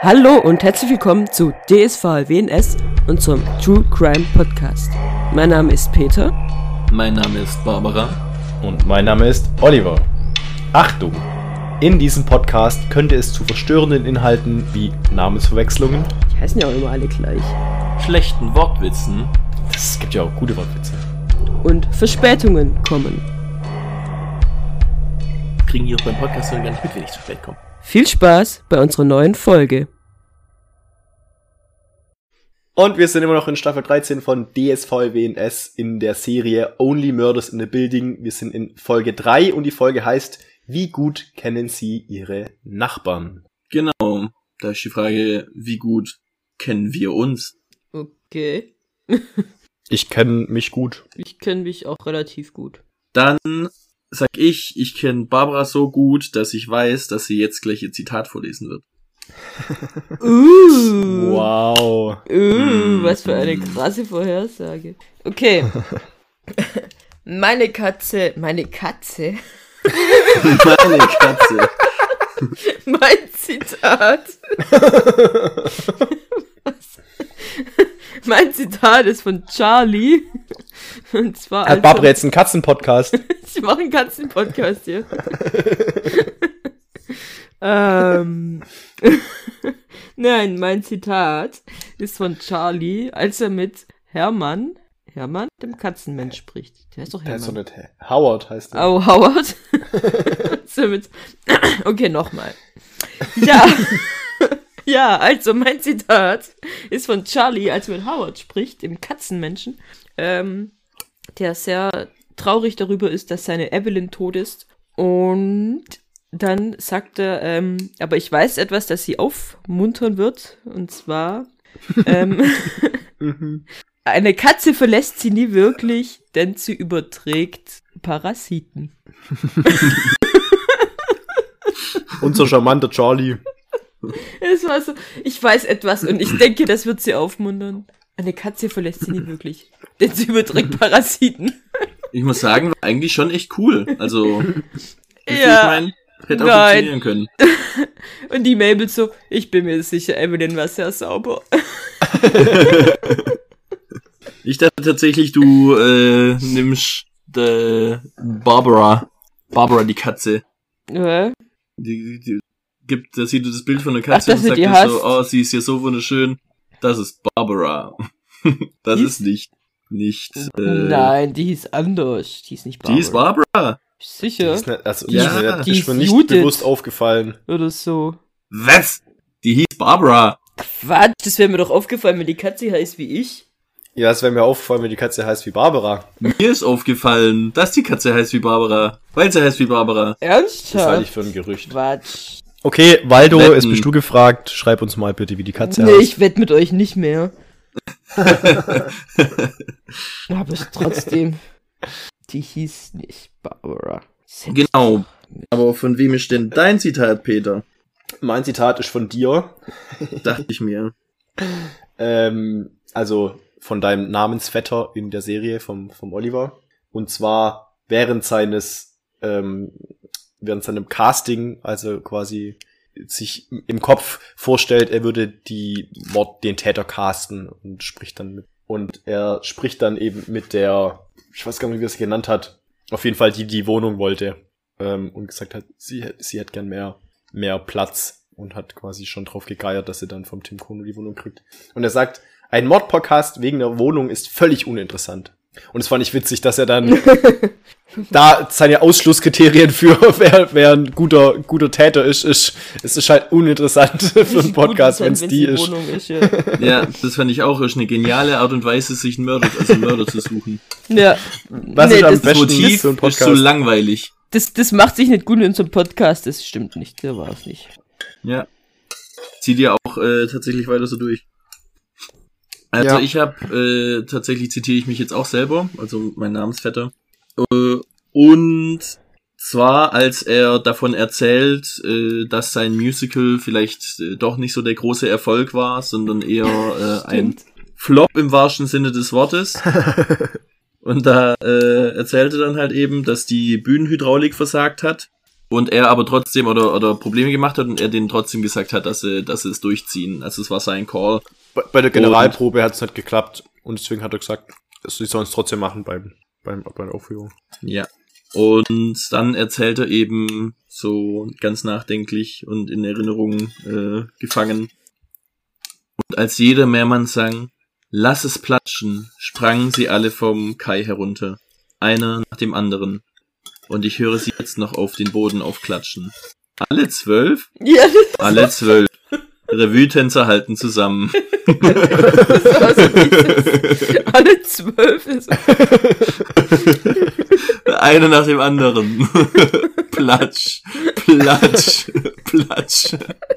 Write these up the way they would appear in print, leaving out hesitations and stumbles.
Hallo und herzlich willkommen zu DSVWNS, unserem True Crime Podcast. Mein Name ist Peter. Mein Name ist Barbara. Und mein Name ist Oliver. Achtung! In diesem Podcast könnte es zu verstörenden Inhalten wie Namensverwechslungen, Die heißen ja auch immer alle gleich. Schlechten Wortwitzen. es gibt ja auch gute Wortwitze, Und Verspätungen kommen. Kriegen die auch beim Podcast gar nicht mit, wenn ich zu spät komme. Viel Spaß bei unserer neuen Folge. Und wir sind immer noch in Staffel 13 von DSVWNS in der Serie Only Murders in the Building. Wir sind in Folge 3 und die Folge heißt: Wie gut kennen Sie Ihre Nachbarn? Genau. Da ist die Frage, wie gut kennen wir uns? Okay. Ich kenne mich gut. Ich kenne mich auch relativ gut. Dann sag ich kenne Barbara so gut, dass ich weiß, dass sie jetzt gleich ihr Zitat vorlesen wird. Wow. Was für eine krasse Vorhersage. Okay. Meine Katze. Meine Katze. Mein Zitat. Was? Mein Zitat ist von Charlie. Und zwar Hat Barbara jetzt einen Katzenpodcast? Ich mache einen Katzenpodcast hier. Nein, mein Zitat ist von Charlie, als er mit Hermann, dem Katzenmensch spricht. Der heißt doch Der ist doch Hermann. nicht Howard, heißt der. Oh, Howard. Okay, nochmal. Ja. Ja, also mein Zitat ist von Charlie, als er mit Howard spricht, dem Katzenmenschen, der sehr traurig darüber ist, dass seine Evelyn tot ist. Und dann sagt er, aber ich weiß etwas, das sie aufmuntern wird. Und zwar, eine Katze verlässt sie nie wirklich, denn sie überträgt Parasiten. Unser charmanter Charlie. Es war so, ich weiß etwas und ich denke, das wird sie aufmuntern. Eine Katze verlässt sie nie wirklich, denn sie überträgt Parasiten. Ich muss sagen, war eigentlich schon echt cool. Also, Ja. ich meine, hätte auch funktionieren können. Und die Mabel so, ich bin mir sicher, Evelyn war sehr sauber. Ich dachte tatsächlich, du nimmst Barbara die Katze. Ja. Da sieht du das Bild von der Katze Ach, dass und du die sagt dir so, hast. oh, sie ist ja so wunderschön. Das ist Barbara. Das Die ist nicht, Nein, die hieß anders. Die ist nicht Barbara. die ist Barbara. Sicher. Ist nicht, also, Ja, ist die mir ist nicht Judith. bewusst aufgefallen. Oder so. Was? Die hieß Barbara. Quatsch, das wäre mir doch aufgefallen, wenn die Katze heißt wie ich. Ja, es wäre mir aufgefallen, wenn die Katze heißt wie Barbara. Mir ist aufgefallen, dass die Katze heißt wie Barbara. Weil sie heißt wie Barbara. Ernsthaft? Das halte ich für ein Gerücht. Quatsch. Okay, Waldo, Wetten. jetzt bist du gefragt. Schreib uns mal bitte, wie die Katze Nee, heißt. ich wette mit euch nicht mehr. Aber trotzdem. Die hieß nicht Barbara. Genau. Aber von wem ist denn dein Zitat, Peter? Mein Zitat ist von dir. Dachte ich mir. Also von deinem Namensvetter in der Serie vom Oliver. Und zwar während seinem Casting, also quasi sich im Kopf vorstellt, er würde den Täter casten und spricht dann mit. Und er spricht dann eben mit der, ich weiß gar nicht, wie er es genannt hat, auf jeden Fall die Wohnung wollte. Und gesagt hat, sie hätte gern mehr Platz und hat quasi schon drauf gegeiert, dass sie dann vom Tim Kono die Wohnung kriegt. Und er sagt, ein Mordpodcast wegen der Wohnung ist völlig uninteressant. Und es fand ich witzig, dass er dann da seine Ausschlusskriterien für wer ein guter Täter ist, es ist halt uninteressant für einen Podcast, wenn es die ist. Ja. Ja, das fand ich auch. Ist eine geniale Art und Weise, sich einen Mörder zu suchen. Ja. Was Nee, ist am das besten Motiv für einen ist so Podcast? langweilig. Das macht sich nicht gut in unserem Podcast, das stimmt nicht, der war es nicht. Ja. Zieh dir auch tatsächlich weiter so durch. Also Ja. ich habe, tatsächlich zitiere ich mich jetzt auch selber, also mein Namensvetter. Und zwar, als er davon erzählt, dass sein Musical vielleicht doch nicht so der große Erfolg war, sondern eher ein Flop im wahrsten Sinne des Wortes. Und da erzählte dann halt eben, dass die Bühnenhydraulik versagt hat Und er aber trotzdem oder Probleme gemacht hat und er denen trotzdem gesagt hat, dass sie es durchziehen. Also es war sein Call. Bei der Generalprobe hat es nicht geklappt und deswegen hat er gesagt, sie sollen es trotzdem machen bei der Aufführung. Ja. Und dann erzählt er eben so ganz nachdenklich und in Erinnerungen gefangen. Und als jeder Meermann sang, lass es platschen, sprangen sie alle vom Kai herunter. Einer nach dem anderen. Und ich höre sie jetzt noch auf den Boden aufklatschen. Alle 12? Ja, Alle 12. Revue-Tänzer halten zusammen. das war so dieses, alle 12 ist. Einer nach dem anderen. Platsch, platsch, platsch.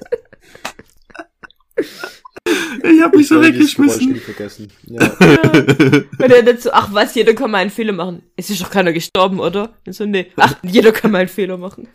Ich hab mich so weggeschmissen. Vergessen. Ja. Wenn er dann so, ach was, jeder kann mal einen Fehler machen. Es ist doch keiner gestorben, oder? Und so, nee. Ach, jeder kann mal einen Fehler machen.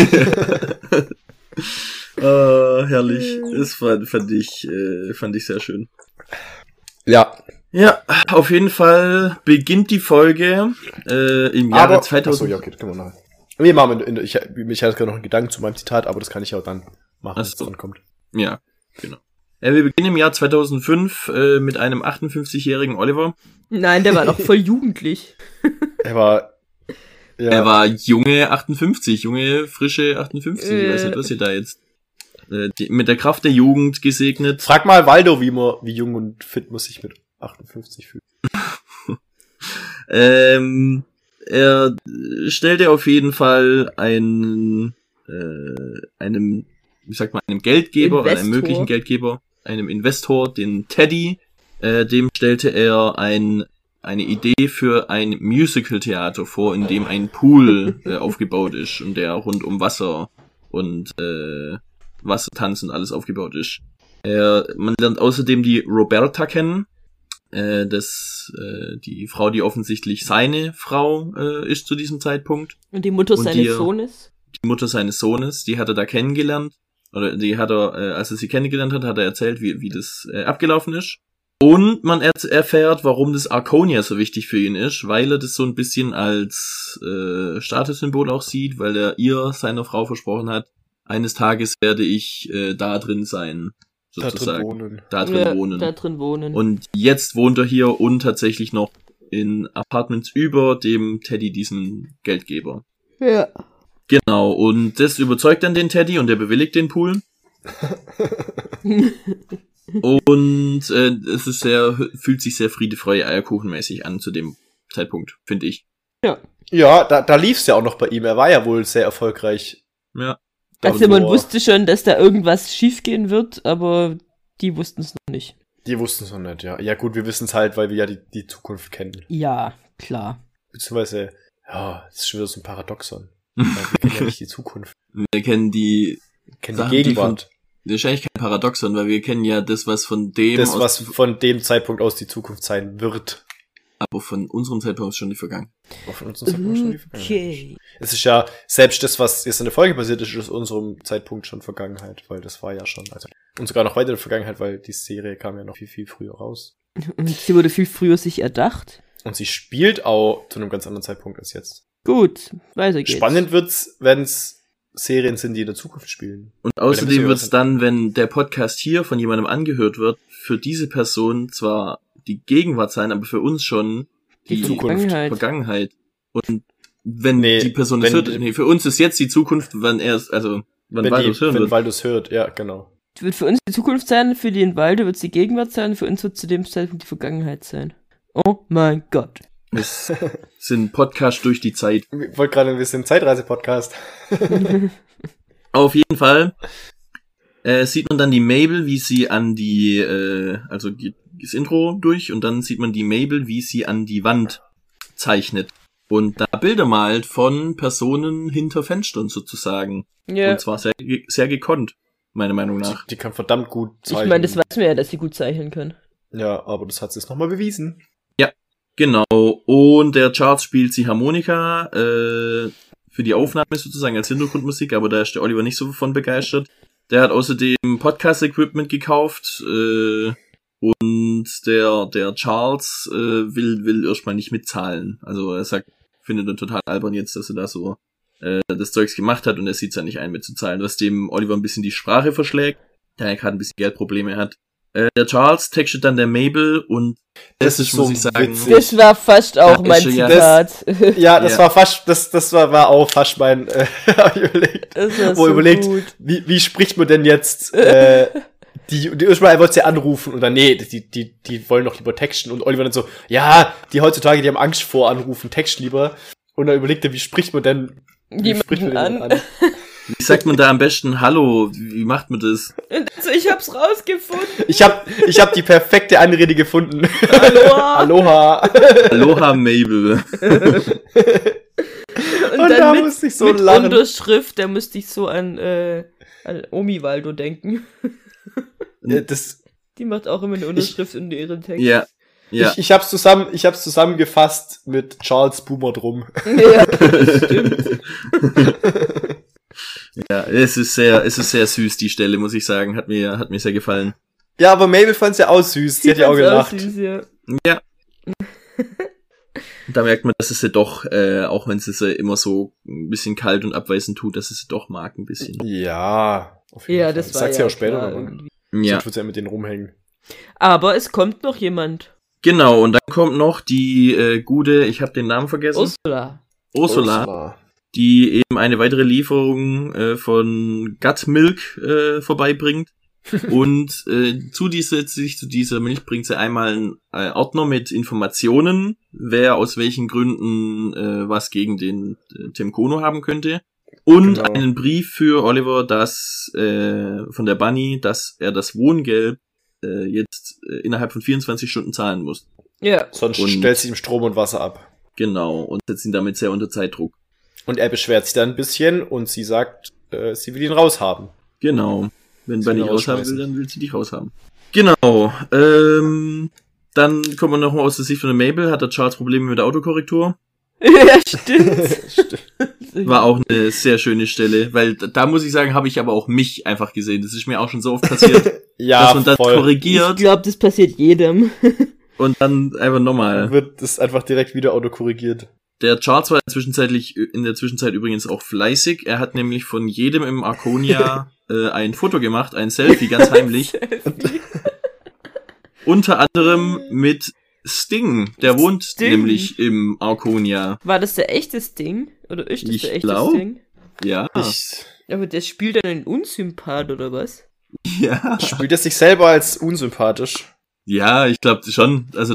Herrlich. Das fand ich sehr schön. Ja. Ja, auf jeden Fall beginnt die Folge im Jahre 2000. Achso, ja, okay, das können wir nachher. Nee, machen ich hatte gerade noch einen Gedanken zu meinem Zitat, aber das kann ich auch dann machen, wenn es dran kommt. Ja, genau. Wir beginnen im Jahr 2005 mit einem 58-jährigen Oliver. Nein, der war doch voll jugendlich. Er war junge 58, junge, frische 58. Ich weiß nicht, was ihr da jetzt mit der Kraft der Jugend gesegnet. Frag mal Waldo, wie jung und fit muss ich mit 58 fühlen. Er stellte auf jeden Fall einem Geldgeber, oder einem möglichen Geldgeber, einem Investor, den Teddy, dem stellte er eine Idee für ein Musical-Theater vor, in dem ein Pool aufgebaut ist und der rund um Wasser und Wassertanz und alles aufgebaut ist. Man lernt außerdem die Roberta kennen, die Frau, die offensichtlich seine Frau ist zu diesem Zeitpunkt. Und die Mutter seines Sohnes? Die Mutter seines Sohnes, die hat er da kennengelernt. Oder die hat er, als er sie kennengelernt hat, hat er erzählt, wie das abgelaufen ist. Und man erfährt, warum das Arconia so wichtig für ihn ist, weil er das so ein bisschen als Statussymbol auch sieht, weil er seiner Frau versprochen hat, eines Tages werde ich da drin sein, sozusagen. Da drin wohnen. Und jetzt wohnt er hier und tatsächlich noch in Apartments über dem Teddy, diesem Geldgeber. Ja. Genau, und das überzeugt dann den Teddy und er bewilligt den Pool. Und es fühlt sich sehr Friede, Freude, Eierkuchenmäßig an zu dem Zeitpunkt, finde ich. Ja. Ja, da lief's ja auch noch bei ihm. Er war ja wohl sehr erfolgreich. Ja. Also man wusste schon, dass da irgendwas schiefgehen wird, aber die wussten es noch nicht. Die wussten es noch nicht, ja. Ja gut, wir wissen es halt, weil wir ja die Zukunft kennen. Ja, klar. Beziehungsweise, ja, das ist schon wieder so ein Paradoxon. Wir kennen ja nicht die Zukunft. Wir kennen die Gegenwart. Das ist eigentlich kein Paradoxon, weil wir kennen ja das, was von dem Zeitpunkt aus die Zukunft sein wird. Aber von unserem Zeitpunkt ist schon die Vergangenheit. Okay. Es ist ja, selbst das, was jetzt in der Folge passiert ist, ist aus unserem Zeitpunkt schon Vergangenheit, weil das war ja schon, und sogar noch weiter in der Vergangenheit, weil die Serie kam ja noch viel, viel früher raus. Und sie wurde viel früher sich erdacht. Und sie spielt auch zu einem ganz anderen Zeitpunkt als jetzt. Gut, weiter geht's. Spannend wird's, wenn's Serien sind, die in der Zukunft spielen. Und außerdem wird's dann, wenn der Podcast hier von jemandem angehört wird, für diese Person zwar die Gegenwart sein, aber für uns schon die Zukunft. Vergangenheit. Und wenn die Person es hört, für uns ist jetzt die Zukunft, wenn Waldo hört, ja, genau. Wird für uns die Zukunft sein, für den Waldo wird es die Gegenwart sein, für uns wird zu dem Zeitpunkt die Vergangenheit sein. Oh mein Gott. Es sind Podcasts durch die Zeit. Ich wollte gerade ein bisschen Zeitreise-Podcast. Auf jeden Fall sieht man dann die Mabel, wie sie an die, also das Intro durch, und dann sieht man die Mabel, wie sie an die Wand zeichnet. Und da Bilder malt von Personen hinter Fenstern sozusagen. Ja. Und zwar sehr, sehr gekonnt, meiner Meinung nach. Die kann verdammt gut zeichnen. Ich meine, das weiß man ja, dass sie gut zeichnen können. Ja, aber das hat sie jetzt nochmal bewiesen. Ja, genau. Und der Charles spielt die Harmonika für die Aufnahme sozusagen als Hintergrundmusik, aber da ist der Oliver nicht so von begeistert. Der hat außerdem Podcast-Equipment gekauft und der Charles will erstmal nicht mitzahlen. Also er sagt, findet er total albern jetzt, dass er da so das Zeugs gemacht hat und er sieht es ja nicht ein, mitzuzahlen, was dem Oliver ein bisschen die Sprache verschlägt, da er gerade ein bisschen Geldprobleme hat. Der Charles textet dann der Mabel und das ist so, muss ich sagen, witzig. Das war fast auch mein Zitat. Das war fast, das war auch fast mein, überlegt, wie spricht man denn jetzt, die erstmal wollte sie anrufen und dann, nee, die wollen doch lieber texten und Oliver dann so, ja, die heutzutage, die haben Angst vor Anrufen, text lieber. Und dann überlegt er, wie spricht man denn an? Wie sagt man da am besten Hallo? Wie macht man das? Also ich hab's rausgefunden. Ich hab die perfekte Anrede gefunden. Aloha. Aloha. Aloha, Mabel. Und dann da mit, musste ich so mit lachen. Unterschrift, da musste ich so an Omi-Waldo denken. Ja, die macht auch immer eine Unterschrift in ihren Text. Ja. Ich hab's zusammengefasst mit Charles Boomer drum. Ja, das stimmt. Ja, es ist sehr süß, die Stelle, muss ich sagen. Hat mir sehr gefallen. Ja, aber Mabel fand's ja auch süß. Sie hat ja auch gelacht. Süß, ja. Ja. Da merkt man, dass es sie doch, auch wenn sie immer so ein bisschen kalt und abweisend tut, dass es sie doch mag ein bisschen. Ja, auf jeden Fall. Das war sagt sie ja auch später klar, nochmal. Ja. Sonst wird sie ja mit denen rumhängen. Aber es kommt noch jemand. Genau, und dann kommt noch die gute, ich habe den Namen vergessen. Ursula. Die eben eine weitere Lieferung von Gut Milk vorbeibringt. Und zu dieser Milch bringt sie einmal einen Ordner mit Informationen, wer aus welchen Gründen was gegen den Tim Kono haben könnte. Und einen Brief für Oliver, dass von der Bunny, dass er das Wohngeld jetzt innerhalb von 24 Stunden zahlen muss. Ja. Sonst stellt sie ihm Strom und Wasser ab. Genau, und setzt ihn damit sehr unter Zeitdruck. Und er beschwert sich dann ein bisschen und sie sagt, sie will ihn raushaben. Genau. Wenn Bunny raushaben will, dann will sie dich raushaben. Genau. Dann kommt man nochmal aus der Sicht von der Mabel, hat der Charles Probleme mit der Autokorrektur. Ja, stimmt. War auch eine sehr schöne Stelle, weil da muss ich sagen, habe ich aber auch mich einfach gesehen. Das ist mir auch schon so oft passiert, ja, dass man das korrigiert. Ich glaube, das passiert jedem. Und dann einfach nochmal. Dann wird das einfach direkt wieder autokorrigiert. Der Charles war in der Zwischenzeit übrigens auch fleißig. Er hat nämlich von jedem im Arconia ein Foto gemacht, ein Selfie, ganz heimlich. Unter anderem mit Sting. Der wohnt nämlich im Arconia. War das der echte Sting? Oder ist das der echte Sting? Ja. Aber der spielt dann einen Unsympath, oder was? Ja. Spielt er sich selber als unsympathisch? Ja, ich glaube schon. Also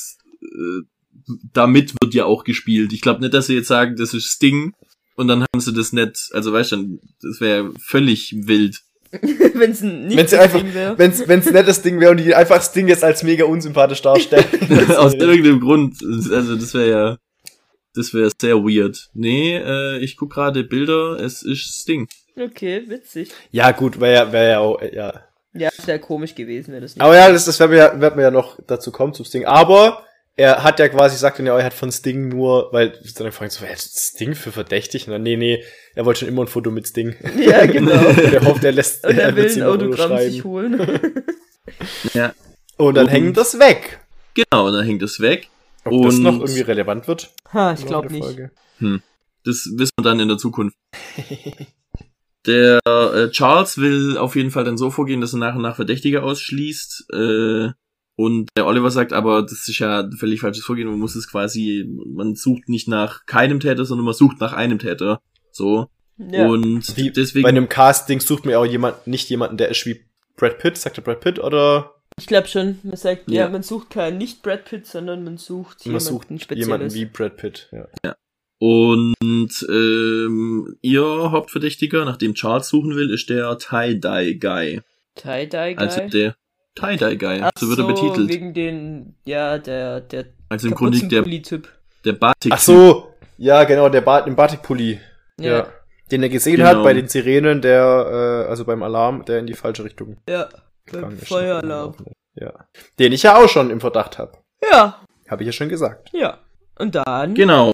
damit wird ja auch gespielt. Ich glaube nicht, dass sie jetzt sagen, das ist Sting und dann haben sie das nicht, also weißt du, das wäre völlig wild. Wenn's nicht das Ding wäre. Wenn's nicht das Ding wäre und die einfach Sting jetzt als mega unsympathisch darstellen. Aus irgendeinem Grund, also das wäre sehr weird. Nee, ich guck gerade Bilder, es ist Sting. Okay, witzig. Ja gut, wäre ja auch, ja. Ja, das wäre komisch gewesen, wäre das nicht. Aber ja, das werden wir ja noch dazu kommen zum Sting. Aber er hat ja quasi gesagt, er hat von Sting nur, weil dann fragen so, Sting für verdächtig? Und dann, nee, er wollte schon immer ein Foto mit Sting. Ja, genau. Er hofft, er will ein Autogramm sich holen. Ja. Und dann hängt das weg. Genau, dann hängt das weg. Ob das noch irgendwie relevant wird? Ich glaube nicht. Das wissen wir dann in der Zukunft. Der Charles will auf jeden Fall dann so vorgehen, dass er nach und nach Verdächtige ausschließt. Und der Oliver sagt, aber das ist ja völlig falsches Vorgehen. Man muss es quasi, man sucht nicht nach keinem Täter, sondern man sucht nach einem Täter. So. Ja. Und deswegen. Bei einem Casting sucht man ja auch nicht jemanden, der ist wie Brad Pitt. Sagt er Brad Pitt oder? Ich glaube schon. Man sagt, ja, man sucht keinen nicht Brad Pitt, sondern man sucht jemanden wie Brad Pitt. Ja. Und ihr Hauptverdächtiger, nach dem Charles suchen will, ist der Tie-Dye-Guy. Tie-Dye-Guy? Also der Tie-Dye-Guy, so wird er betitelt. Wegen den, der also im Grunde der Batik. Ach so, ja genau, der im Batikpulli. Ja. Den er gesehen hat bei den Sirenen, also beim Alarm, der in die falsche Richtung. Ja, beim Feueralarm. Ja. Den ich ja auch schon im Verdacht habe. Ja. Habe ich ja schon gesagt. Ja. Und dann? Genau.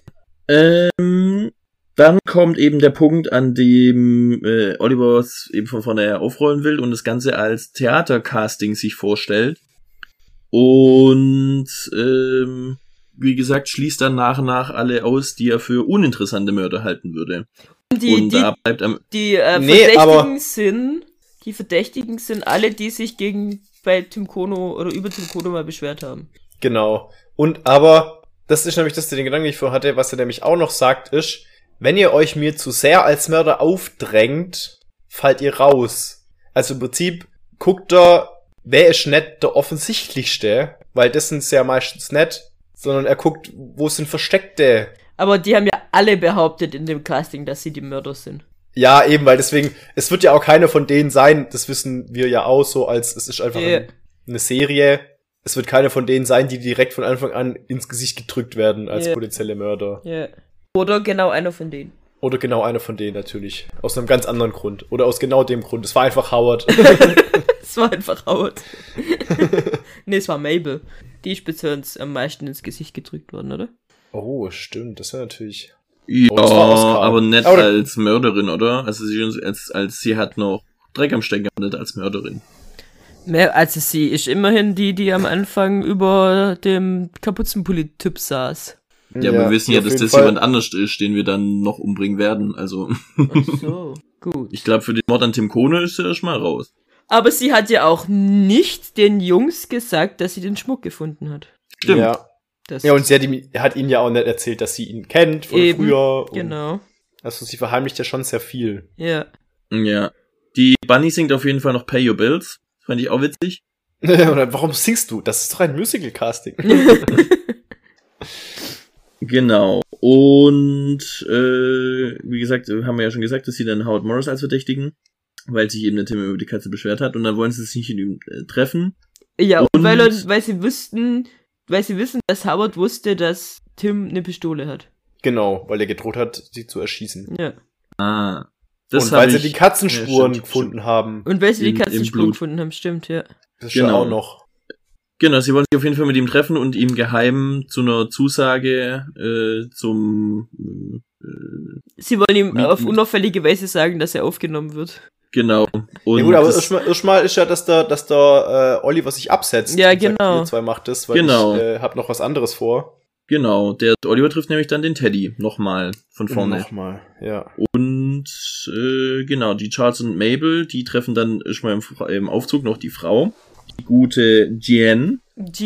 Dann kommt eben der Punkt, an dem Oliver es eben von vorne aufrollen will und das Ganze als Theatercasting sich vorstellt. Und wie gesagt, schließt dann nach und nach alle aus, die er für uninteressante Mörder halten würde. Da bleibt am Die Verdächtigen sind alle, die sich bei Tim Kono oder über Tim Kono mal beschwert haben. Genau. Aber das ist nämlich den Gedanken, den ich vorhin hatte, was er nämlich auch noch sagt, ist, wenn ihr euch mir zu sehr als Mörder aufdrängt, fallt ihr raus. Also im Prinzip guckt er, wer ist nicht der offensichtlichste, weil das sind ja meistens nicht, sondern er guckt, wo sind Versteckte. Aber die haben ja alle behauptet in dem Casting, dass sie die Mörder sind. Ja, eben, weil deswegen, es wird ja auch keiner von denen sein, das wissen wir ja auch so, als es ist einfach eine Serie. Es wird keiner von denen sein, die direkt von Anfang an ins Gesicht gedrückt werden als potenzielle Mörder. Ja. Oder genau einer von denen. Oder genau einer von denen natürlich. Aus einem ganz anderen Grund. Oder aus genau dem Grund. Es war einfach Howard. Es war einfach Howard. Nee, es war Mabel. Die ist bisher am meisten ins Gesicht gedrückt worden, oder? Oh, stimmt. Das war natürlich... Ja, das war Oscar. aber nicht als Mörderin, oder? Also sie hat noch Dreck am Stecken, aber nicht als Mörderin. Also sie ist immerhin die am Anfang über dem Kapuzenpulli-Typ saß. Ja, wir wissen ja, dass das jemand anders ist, den wir dann noch umbringen werden, also. Ach so, gut. Ich glaube, für den Mord an Tim Kono ist er erstmal raus. Aber sie hat ja auch nicht den Jungs gesagt, dass sie den Schmuck gefunden hat. Stimmt. Ja. Und sie hat ihnen ja auch nicht erzählt, dass sie ihn kennt von früher. Genau. Also sie verheimlicht ja schon sehr viel. Ja. Ja. Die Bunny singt auf jeden Fall noch Pay Your Bills. Fand ich auch witzig. Warum singst du? Das ist doch ein Musical-Casting. Genau. Und wie gesagt, haben wir ja schon gesagt, dass sie dann Howard Morris als Verdächtigen, weil sich eben der Tim über die Katze beschwert hat. Und dann wollen sie sich nicht mit ihm treffen. Ja, und weil sie wissen, dass Howard wusste, dass Tim eine Pistole hat. Genau, weil er gedroht hat, sie zu erschießen. Ja. Ah. Und weil sie die Katzenspuren gefunden haben. Und weil sie die Katzenspuren gefunden haben, stimmt, ja. Das ist ja auch noch. Genau, sie wollen sich auf jeden Fall mit ihm treffen und ihm geheim zu einer Zusage zum sie wollen ihm auf unauffällige Weise sagen, dass er aufgenommen wird. Genau. Und ja gut, aber erstmal ist ja, dass der Oliver sich absetzt. Ja, genau. Sagt, ihr zwei macht das, weil ich hab noch was anderes vor. Genau, der Oliver trifft nämlich dann den Teddy nochmal von vorne. Nochmal, ja. Und genau, die Charles und Mabel, die treffen dann schon mal im Aufzug noch die Frau, die gute Jen,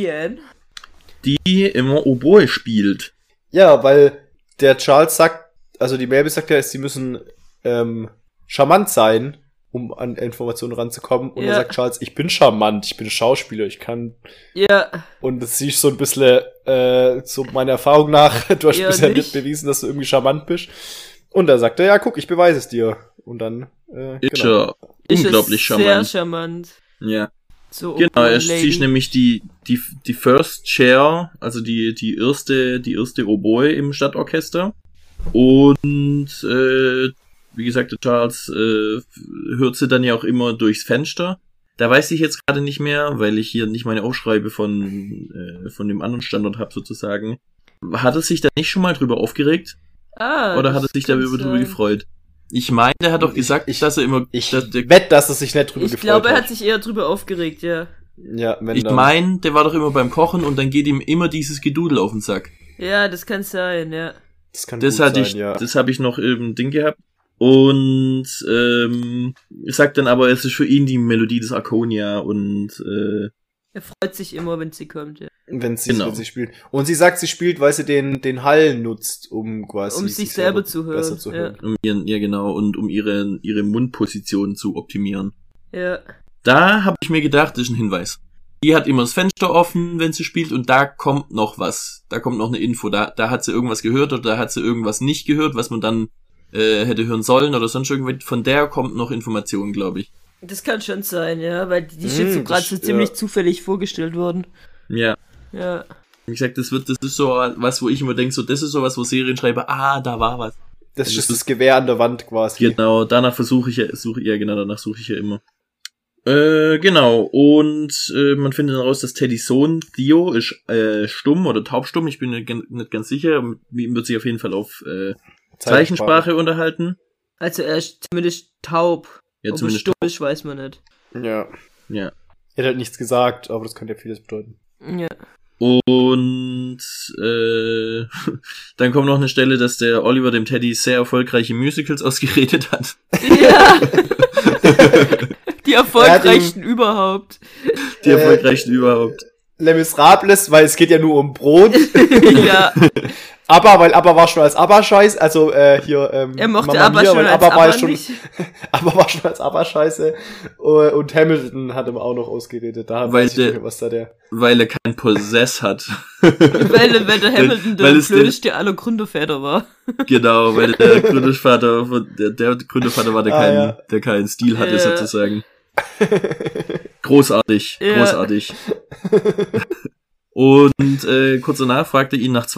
die immer Oboe spielt. Ja, weil der Charles sagt, also die Mabel sagt ja, sie müssen charmant sein, um an Informationen ranzukommen. Und dann sagt Charles, ich bin charmant, ich bin Schauspieler, ich kann... Ja. Und das siehst so ein bisschen, so meiner Erfahrung nach, du hast bisher nicht bewiesen, dass du irgendwie charmant bist. Und dann sagt er, ja, guck, ich beweise es dir. Und dann, ist er unglaublich charmant. Sehr charmant. Ja. So genau, sie ist nämlich die First Chair, also die erste Oboe im Stadtorchester. Und, wie gesagt, der Charles hört sie dann ja auch immer durchs Fenster. Da weiß ich jetzt gerade nicht mehr, weil ich hier nicht meine Aufschreibe von dem anderen Standort habe sozusagen. Hat er sich da nicht schon mal drüber aufgeregt? Oder hat er sich drüber gefreut? Ich meine, der hat doch gesagt, dass er immer... Ich wette, dass er sich nicht drüber gefreut hat. Ich glaube, er hat sich eher drüber aufgeregt, ja. Ja, ich meine, der war doch immer beim Kochen und dann geht ihm immer dieses Gedudel auf den Sack. Ja, das kann sein, ja. Das kann gut sein, ja. Das habe ich noch im Ding gehabt. Und sagt dann aber, es ist für ihn die Melodie des Arconia und er freut sich immer, wenn sie kommt, ja. Wenn sie spielt. Und sie sagt, sie spielt, weil sie den Hall nutzt, um quasi sich selber zu hören. Besser zu hören. Ja, genau, und um ihre Mundposition zu optimieren. Ja. Da habe ich mir gedacht, das ist ein Hinweis. Die hat immer das Fenster offen, wenn sie spielt, und da kommt noch was. Da kommt noch eine Info. Da hat sie irgendwas gehört oder da hat sie irgendwas nicht gehört, was man dann hätte hören sollen oder sonst irgendwie. Von der kommt noch Information, glaube ich. Das kann schon sein, ja, weil die ist jetzt so gerade so ziemlich zufällig vorgestellt worden. Ja. Ja. Wie gesagt, das ist so was, wo ich immer denke, so, das ist so was, wo Serienschreiber, da war was. Das ist das Gewehr an der Wand quasi. Genau, danach suche ich ja immer. Genau, und man findet dann raus, dass Teddys Sohn Theo ist stumm oder taubstumm, ich bin nicht ganz sicher, mit ihm wird sich auf jeden Fall auf Zeichensprache unterhalten. Also er ist zumindest taub. Ja, ob er stumm ist, weiß man nicht. Ja. Ja. Er hat halt nichts gesagt, aber das könnte ja vieles bedeuten. Ja. Und dann kommt noch eine Stelle, dass der Oliver dem Teddy sehr erfolgreiche Musicals ausgeredet hat. Ja. Die erfolgreichsten überhaupt. Die erfolgreichsten überhaupt. Les Miserables, weil es geht ja nur um Brot. Ja. Aber, weil ABBA war schon als ABBA-Scheiß, also hier Er mochte Mamma ABBA Mia, schon weil als ABBA war ABBA ja schon, nicht. ABBA war schon als ABBA-Scheiße. Und Hamilton hat ihm auch noch ausgeredet. Da Weil weiß ich nicht mehr, was da der... Weil er kein Possess hat. Weil der Hamilton Weil der es der- blödeste aller Gründerväter war. Genau, weil der Gründervater der Gründervater war, ja. der keinen Stil hatte, Ja. sozusagen. Großartig, Ja. großartig. Und kurz danach fragte ihn nach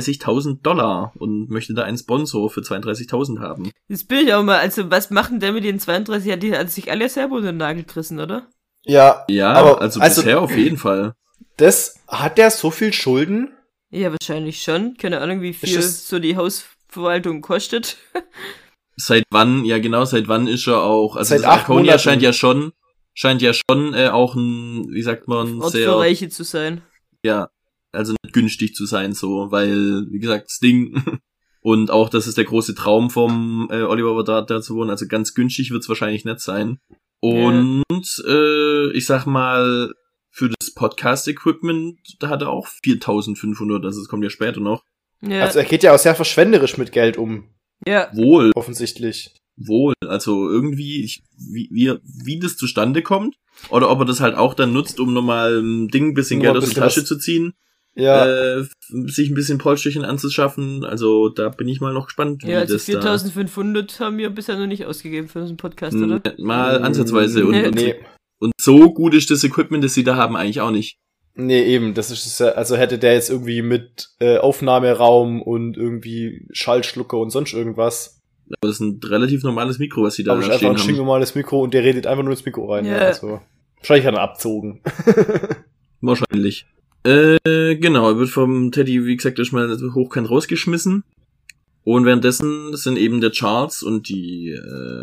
$32.000 und möchte da einen Sponsor für 32.000 haben. Jetzt bin ich auch mal, also was macht denn der mit den 32? Die hat sich alle selber unter den Nagel gerissen, oder? Ja, Ja, aber also bisher auf jeden Fall. hat der so viel Schulden? Ja, wahrscheinlich schon. Keine Ahnung, wie viel Ist das- so die Hausverwaltung kostet. Seit wann ist er auch, also Seit das 8 Arconia Monaten. scheint ja schon auch ein, wie sagt man, Ort für sehr, Reiche zu sein. ja, also nicht günstig zu sein, so, weil, wie gesagt, Sting und auch, das ist der große Traum vom Oliver Verdad, da zu wohnen, also ganz günstig wird's wahrscheinlich nicht sein. Und ich sag mal, für das Podcast-Equipment, da hat er auch 4.500, also das kommt ja später noch. Ja. Also er geht ja auch sehr verschwenderisch mit Geld um, ja. Wohl, offensichtlich. also irgendwie, wie das zustande kommt, oder ob er das halt auch dann nutzt, um nochmal ein Ding, ein bisschen Nur Geld ein aus der bisschen Tasche was- zu ziehen. Ja, Sich ein bisschen Polsterchen anzuschaffen. Also da bin ich mal noch gespannt, wie Ja, also das 4.500 haben wir bisher noch nicht ausgegeben für unseren Podcast, da oder? mal ansatzweise. Und, nee. und so gut ist das Equipment, das sie da haben, eigentlich auch nicht. Nee, eben, das ist es ja, also hätte der jetzt irgendwie mit Aufnahmeraum und irgendwie Schallschlucker und sonst irgendwas. Aber das ist ein relativ normales Mikro, was sie da Da habe ich einfach stehen ein haben. stinknormales Mikro und der redet einfach nur ins Mikro rein. Ja. Ja. Also, wahrscheinlich hat er abzogen. Wahrscheinlich. Genau, er wird vom Teddy, wie gesagt, erstmal hochkant rausgeschmissen. Und währenddessen sind eben der Charles und die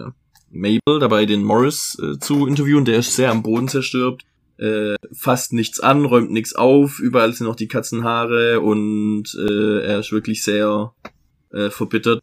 Mabel dabei, den Morris zu interviewen. Der ist sehr am Boden zerstört. Fasst nichts an, räumt nichts auf. Überall sind noch die Katzenhaare und er ist wirklich sehr verbittert.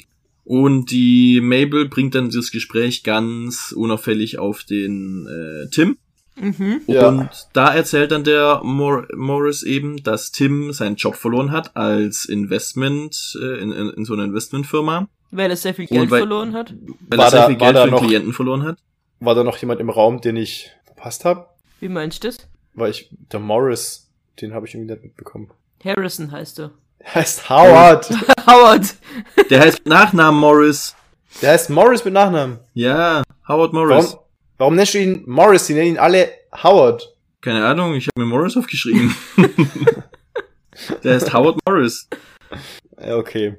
Und die Mabel bringt dann das Gespräch ganz unauffällig auf den Tim. Mhm. Ja. Und da erzählt dann der Morris eben, dass Tim seinen Job verloren hat als Investment, in so einer Investmentfirma, Weil er sehr viel Und Geld weil- verloren hat. weil War er sehr da- viel war Geld da für den noch- Klienten verloren hat. War da noch jemand im Raum, den ich verpasst habe? Wie meinst du das? Weil der Morris, den habe ich irgendwie nicht mitbekommen. Harrison heißt er. Der heißt Howard. Howard! Der heißt mit Nachnamen Morris. Der heißt Morris mit Nachnamen. Ja, Howard Morris. Warum nennst du ihn Morris? Die nennen ihn alle Howard. Keine Ahnung, ich habe mir Morris aufgeschrieben. Der heißt Howard Morris. Ja, okay.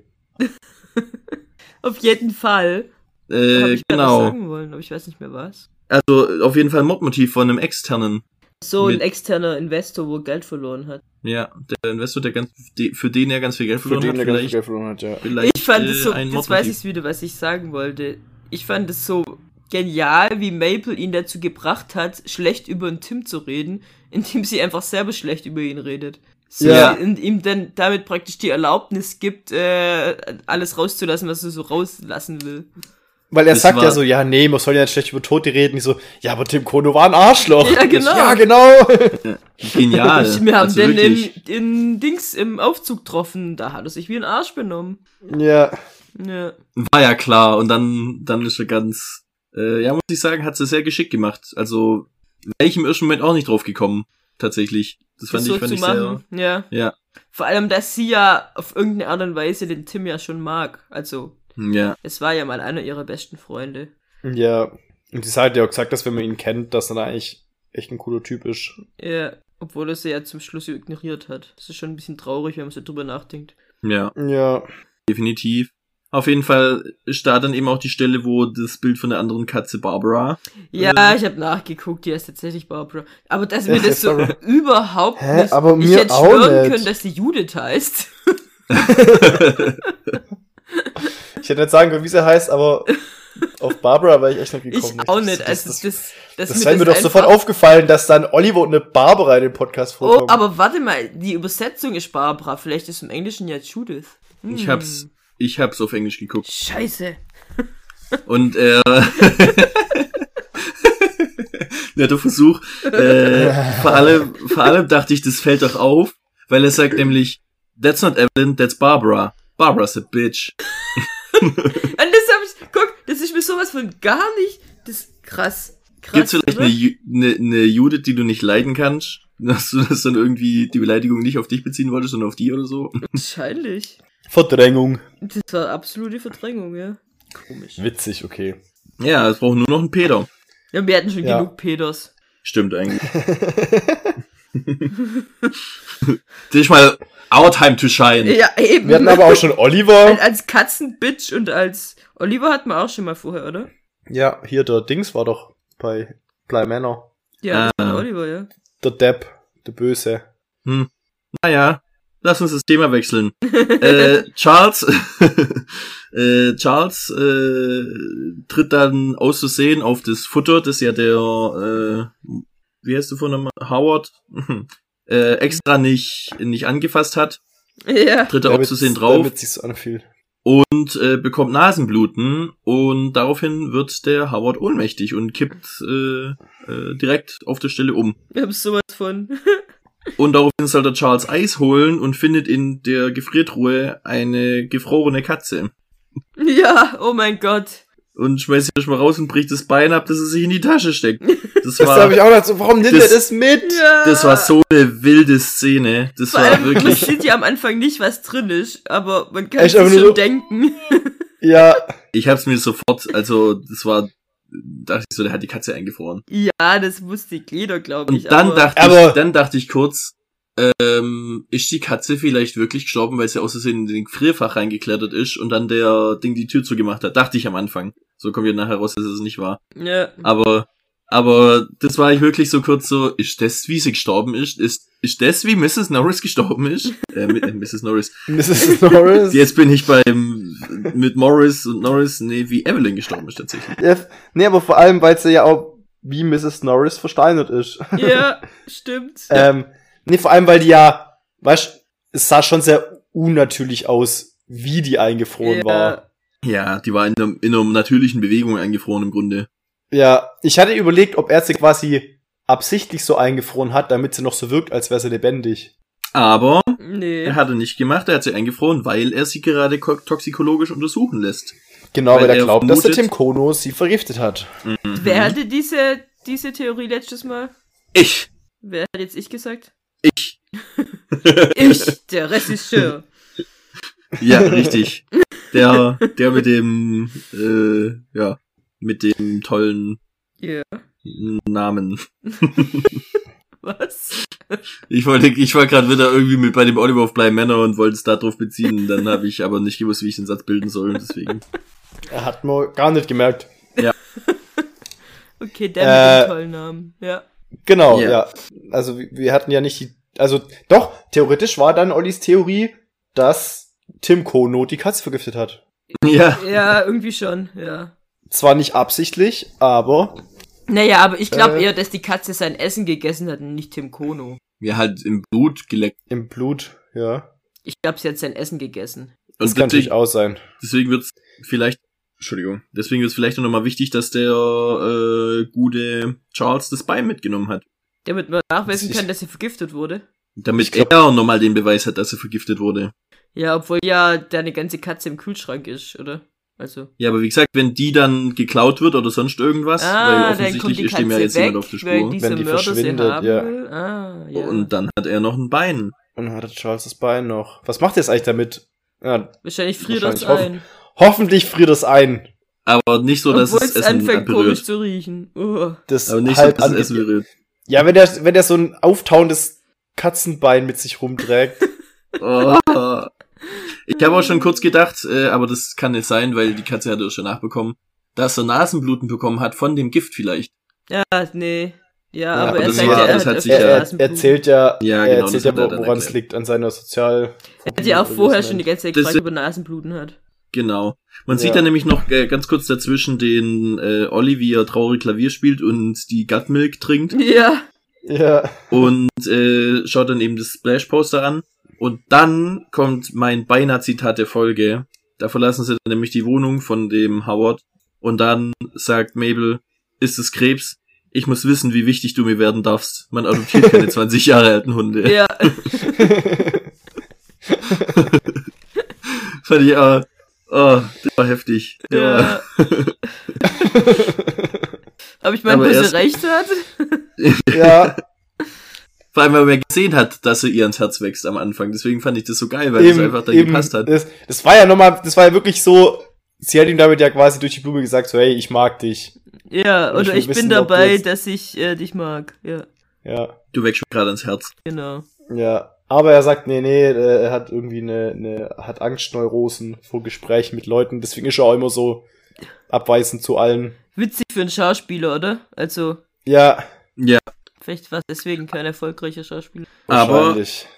Auf jeden Fall. Hab ich grad was Genau. sagen wollen, aber ich weiß nicht mehr was. Also auf jeden Fall ein Mordmotiv von einem externen. So ein Mit- externer Investor, wo Geld verloren hat. Ja, der Investor, für den er ganz viel Geld Für verloren den hat, der ganz viel vielleicht. Geld verloren hat, ja. vielleicht Ich fand es so, ein jetzt weiß Mordmotiv. ich wieder, was ich sagen wollte. Ich fand es so genial, wie Maple ihn dazu gebracht hat, schlecht über den Tim zu reden, indem sie einfach selber schlecht über ihn redet. So, Ja. und ihm dann damit praktisch die Erlaubnis gibt, alles rauszulassen, was er so rauslassen will. Weil er Das sagt war- ja so, ja, nee, man soll ja nicht schlecht über Tote reden. Ich so, ja, aber Tim Kono war ein Arschloch. Ja, genau. Ja, genau. Genial. Wir haben also den wirklich. im Aufzug getroffen, da hat er sich wie ein Arsch benommen. Ja. Ja. War ja klar. Und dann ist er ganz, ja, muss ich sagen, hat sie sehr geschickt gemacht. Also, wäre ich im ersten Moment auch nicht drauf gekommen. Tatsächlich. Das fand so ich zu sehr, machen. Ja. ja, Vor allem, dass sie ja auf irgendeine Art und Weise den Tim ja schon mag. Also, ja. es war ja mal einer ihrer besten Freunde. Ja. Und sie hat ja auch gesagt, dass wenn man ihn kennt, dass er da eigentlich echt ein cooler Typ ist. Ja, obwohl er sie ja zum Schluss ignoriert hat. Das ist schon ein bisschen traurig, wenn man so drüber nachdenkt. Ja, Ja. definitiv. Auf jeden Fall ist da dann eben auch die Stelle, wo das Bild von der anderen Katze Barbara. Ja, ich habe nachgeguckt, die heißt tatsächlich Barbara. Aber dass mir Ja, das so Barbara. überhaupt Hä? nicht... Aber ich mir hätte auch schwören nicht. können, dass sie Judith heißt. Ich hätte nicht sagen können, wie sie heißt, aber Auf Barbara war ich echt noch gekommen. Ich auch nicht. Also das wäre mir doch sofort aufgefallen, dass dann Oliver und eine Barbara in dem Podcast vorkommen. Oh, aber warte mal, die Übersetzung ist Barbara. Vielleicht ist im Englischen ja Judith. Ich hab's auf Englisch geguckt. Scheiße. Und der Versuch, vor allem dachte ich, das fällt doch auf, weil er sagt nämlich, that's not Evelyn, that's Barbara. Barbara's a bitch. Und das ist mir sowas von gar nicht, das ist krass. Gibt's vielleicht eine Judith, die du nicht leiden kannst? Dass du das dann irgendwie, die Beleidigung nicht auf dich beziehen wolltest, sondern auf die oder so? Wahrscheinlich. Verdrängung. Das war absolute Verdrängung, ja. Komisch. Witzig, okay. Ja, es braucht nur noch einen Peter. Ja, wir hatten schon genug Peters. Stimmt eigentlich. Das ist mal our time to shine. Ja, eben. Wir hatten aber auch schon Oliver. Als Katzenbitch und als Oliver hatten wir auch schon mal vorher, oder? Ja, hier der Dings war doch bei Bly Manor. Ja, das war Oliver, ja. Der Depp, der Böse. Naja, lass uns das Thema wechseln. Charles tritt dann auszusehen auf das Futter, das ja der wie heißt du von einem Howard extra nicht angefasst hat. Ja. Tritt er auszusehen drauf. Damit sich's anfühlt. Und bekommt Nasenbluten und daraufhin wird der Howard ohnmächtig und kippt direkt auf der Stelle um. Ich hab's sowas von. Und daraufhin soll der Charles Eis holen und findet in der Gefriertruhe eine gefrorene Katze. Ja, oh mein Gott. Und schmeißt sie erstmal raus und bricht das Bein ab, dass er sich in die Tasche steckt. Das habe ich auch gedacht, so, warum nimmt er das mit? Ja. Das war so eine wilde Szene. Das Vor war allem, wirklich... Man sieht ja am Anfang nicht, was drin ist, aber man kann Echt, sich aber schon nur so denken. Ja. Ich hab's mir sofort, also das war... Dachte ich so, der hat die Katze eingefroren. Ja, das wusste jeder, glaube ich. Und dann dachte ich kurz, ist die Katze vielleicht wirklich gestorben, weil sie aus Versehen in den Gefrierfach reingeklettert ist und dann der Ding die Tür zugemacht hat. Dachte ich am Anfang. So kommt ja nachher raus, dass es nicht war. Ja. Aber das war ich wirklich so kurz so, ist das, wie sie gestorben ist? Ist das, wie Mrs. Norris gestorben ist? Mrs. Norris. Mrs. Norris? Jetzt bin ich mit Morris und Norris, wie Evelyn gestorben ist tatsächlich. Ja, nee, aber vor allem, weil sie ja auch wie Mrs. Norris versteinert ist. Ja, stimmt. Nee, vor allem, weil die ja, weißt, es sah schon sehr unnatürlich aus, wie die eingefroren war. Ja, die war in einer natürlichen Bewegung eingefroren im Grunde. Ja, ich hatte überlegt, ob er sie quasi absichtlich so eingefroren hat, damit sie noch so wirkt, als wäre sie lebendig. Aber nee. Er hat nicht gemacht, er hat sie eingefroren, weil er sie gerade toxikologisch untersuchen lässt. Genau, weil er glaubt, dass der Tim Kono sie vergiftet hat. Mhm. Wer hatte diese Theorie letztes Mal? Ich. Wer hat jetzt ich gesagt? Ich. Ich, der Regisseur. Ja, richtig. Der mit dem, mit dem tollen Namen. Was? Ich war gerade wieder irgendwie bei dem Oliver of Bly Manor und wollte es da drauf beziehen. Dann habe ich aber nicht gewusst, wie ich den Satz bilden soll. Deswegen. Er hat mir gar nicht gemerkt. Ja. Okay, der mit dem tollen Namen. Ja. Genau, ja. Also wir hatten ja nicht doch, theoretisch war dann Ollis Theorie, dass Tim Kono die Katze vergiftet hat. Ja. Ja, irgendwie schon, ja. Zwar nicht absichtlich, aber... Naja, aber ich glaube eher, dass die Katze sein Essen gegessen hat und nicht Tim Kono. Ja, halt im Blut geleckt. Im Blut, ja. Ich glaube, sie hat sein Essen gegessen. Das kann natürlich auch sein. Deswegen wird's vielleicht noch mal wichtig, dass der gute Charles das Bein mitgenommen hat. Damit man nachweisen kann, dass sie vergiftet wurde. Damit er nochmal den Beweis hat, dass sie vergiftet wurde. Ja, obwohl ja deine ganze Katze im Kühlschrank ist, oder? Also. Ja, aber wie gesagt, wenn die dann geklaut wird oder sonst irgendwas, weil offensichtlich ist dem ja jetzt jemand auf der Spur. Wenn die verschwindet, ja. Und dann hat er noch ein Bein. Und dann hat Charles das Bein noch. Was macht er jetzt eigentlich damit? Ja, wahrscheinlich friert das ein. Hoffentlich friert es ein. Aber nicht so, dass es Essen anfängt berührt. Komisch zu riechen. Aber nicht so, dass es Essen berührt. Ja, wenn der so ein auftauendes Katzenbein mit sich rumträgt. Oh. Ich habe auch schon kurz gedacht, aber das kann nicht sein, weil die Katze hat er schon nachbekommen, dass er Nasenbluten bekommen hat von dem Gift vielleicht. Ja, nee. Ja, Ja, aber er das sagt war- ja, er das hat hat sich öfter ja- Nasenbluten. erzählt ja, Ja, er genau, erzählt das hat er dann woran es erklärt. liegt, an seiner Sozial... Er hat ja auch vorher schon die ganze Zeit Das- gefragt, ob er Nasenbluten hat. Genau. Man sieht dann nämlich noch ganz kurz dazwischen den Olli, wie er traurig Klavier spielt und die Gutmilk trinkt. Ja. Ja. Und schaut dann eben das Splash-Poster an. Und dann kommt mein beinahe Zitat der Folge. Da verlassen sie dann nämlich die Wohnung von dem Howard. Und dann sagt Mabel, ist es Krebs? Ich muss wissen, wie wichtig du mir werden darfst. Man adoptiert keine 20 Jahre alten Hunde. Ja. Fand ich das war heftig. Ja. Aber ich meine, wo sie recht hat. Ja. Vor allem, weil man gesehen hat, dass sie ihr ans Herz wächst am Anfang. Deswegen fand ich das so geil, weil es einfach da gepasst hat. Das war ja wirklich so, sie hat ihm damit ja quasi durch die Blume gesagt, so, hey, ich mag dich. Ja, oder ich bin dabei, dass ich dich mag. Ja. Ja. Du wächst mir gerade ans Herz. Genau. Ja. Aber er sagt, nee, er hat irgendwie hat Angstneurosen vor Gesprächen mit Leuten, deswegen ist er auch immer so abweisend zu allen. Witzig für einen Schauspieler, oder? Also. Ja. Ja. Vielleicht war es deswegen kein erfolgreicher Schauspieler. Aber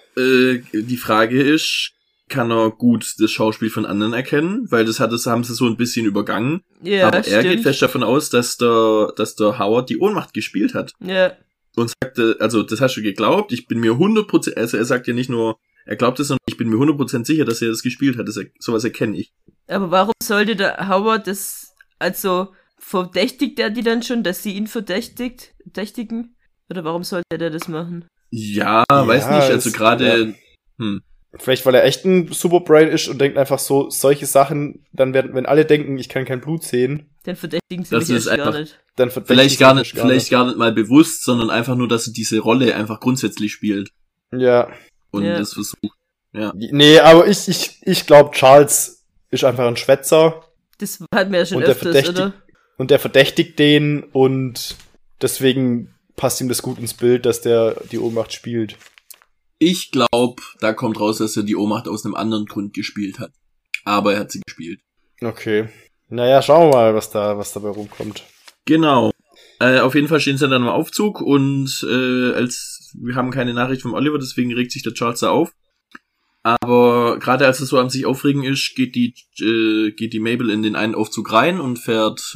die Frage ist, kann er gut das Schauspiel von anderen erkennen? Weil haben sie so ein bisschen übergangen. Ja, aber er stimmt. geht fest davon aus, dass der Howard die Ohnmacht gespielt hat. Ja. Und sagte, also das hast du geglaubt, ich bin mir 100%, also er sagt ja nicht nur, er glaubt es, sondern ich bin mir 100% sicher, dass er das gespielt hat. Sowas erkenne ich. Aber warum sollte der Howard das, also verdächtigt er die dann schon, dass sie ihn verdächtigen? Oder warum sollte er das machen? Ja, weiß nicht, also gerade, Vielleicht, weil er echt ein Superbrain ist und denkt einfach so, solche Sachen, dann wenn alle denken, ich kann kein Blut sehen. Dann verdächtigen sie Das mich ist erst gar einfach- nicht. Dann vielleicht gar nicht mal bewusst, sondern einfach nur, dass er diese Rolle einfach grundsätzlich spielt. Ja. Und Ja. das versucht. Ja. Nee, aber ich glaube, Charles ist einfach ein Schwätzer. Das hatten wir ja schon Und der öfters, oder? Und der verdächtigt den und deswegen passt ihm das gut ins Bild, dass der die Ohnmacht spielt. Ich glaube, da kommt raus, dass er die Ohnmacht aus einem anderen Grund gespielt hat. Aber er hat sie gespielt. Okay. Naja, schauen wir mal, was dabei rumkommt. Genau. Auf jeden Fall stehen sie dann im Aufzug und wir haben keine Nachricht vom Oliver, deswegen regt sich der Charles da auf. Aber gerade als es so am sich aufregen ist, geht die Mabel in den einen Aufzug rein und fährt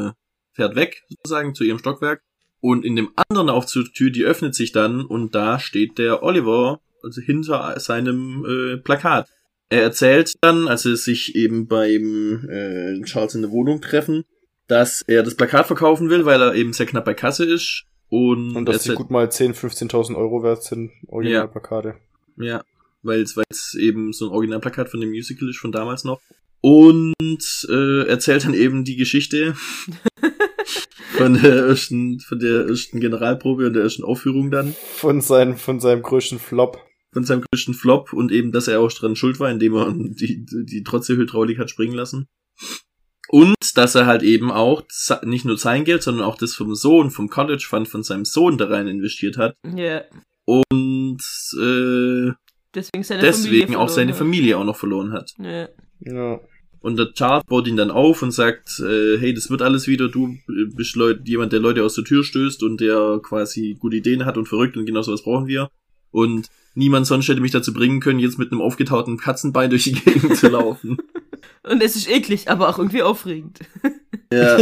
weg, sozusagen, zu ihrem Stockwerk. Und in dem anderen Aufzugtür, die öffnet sich dann und da steht der Oliver, also hinter seinem Plakat. Er erzählt dann, als sie sich eben beim Charles in der Wohnung treffen, dass er das Plakat verkaufen will, weil er eben sehr knapp bei Kasse ist. Und dass die gut mal 10.000, 15.000 Euro wert sind, Originalplakate. Ja, weil es eben so ein Originalplakat von dem Musical ist, von damals noch. Und erzählt dann eben die Geschichte von der ersten Generalprobe und der ersten Aufführung dann. Von seinem größten Flop. Von seinem größten Flop und eben, dass er auch dran schuld war, indem er die trotz der Hydraulik hat springen lassen. Und dass er halt eben auch nicht nur sein Geld, sondern auch das vom Sohn, vom College Fund von seinem Sohn da rein investiert hat. Ja. Und deswegen auch seine Familie auch noch verloren hat. Ja. Ja. Und der Charles baut ihn dann auf und sagt, hey, das wird alles wieder, du bist jemand, der Leute aus der Tür stößt und der quasi gute Ideen hat und verrückt und genau sowas brauchen wir. Und niemand sonst hätte mich dazu bringen können, jetzt mit einem aufgetauten Katzenbein durch die Gegend zu laufen. Und es ist eklig, aber auch irgendwie aufregend. Ja.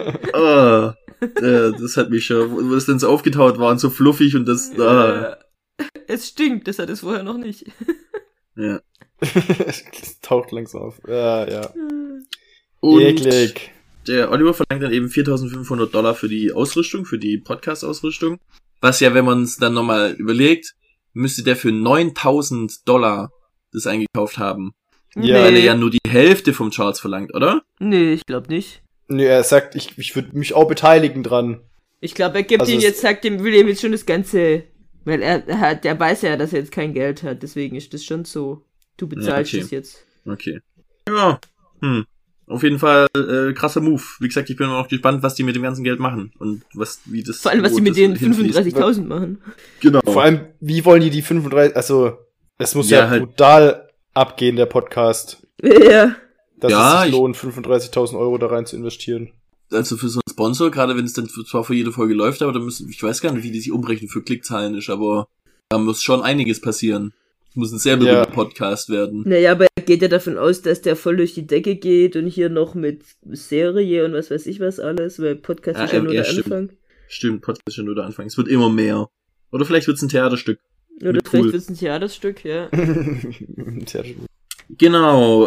Das hat mich schon, wo es denn so aufgetaut war und so fluffig und das, Es stinkt, das hat es vorher noch nicht. Ja. Es taucht langsam auf. Ja. Und eklig. der Oliver verlangt dann eben $4.500 für die Ausrüstung, für die Podcast-Ausrüstung. Was ja, wenn man es dann nochmal überlegt, müsste der für $9.000 das eingekauft haben. Ja. Weil er ja nur die Hälfte vom Charles verlangt, oder? Nee, ich glaube nicht. Nee, er sagt, ich würde mich auch beteiligen dran. Ich glaube, er gibt Also will ihm jetzt schon das Ganze, weil der weiß ja, dass er jetzt kein Geld hat, deswegen ist das schon so, du bezahlst es jetzt. Okay. Ja, auf jeden Fall krasser Move. Wie gesagt, ich bin noch gespannt, was die mit dem ganzen Geld machen und wie das. Vor allem, was die mit den 35.000 machen. Genau. Vor allem, wie wollen die 35, also, es muss Ja, ja halt brutal abgehen, der Podcast. Ja. Dass Ja, es sich lohnt, 35.000 Euro da rein zu investieren. Also für so einen Sponsor, gerade wenn es dann zwar für jede Folge läuft, aber ich weiß gar nicht, wie die sich umrechnen für Klickzahlen ist, aber da muss schon einiges passieren. Es muss ein sehr berühmter Podcast werden. Naja, aber er geht ja davon aus, dass der voll durch die Decke geht und hier noch mit Serie und was weiß ich was alles, weil Podcast ist ja nur der Anfang. Stimmt, Podcast ist ja nur der Anfang. Es wird immer mehr. Oder vielleicht wird es ein Theaterstück. Oder vielleicht wird es ein Theaterstück, ja. Genau,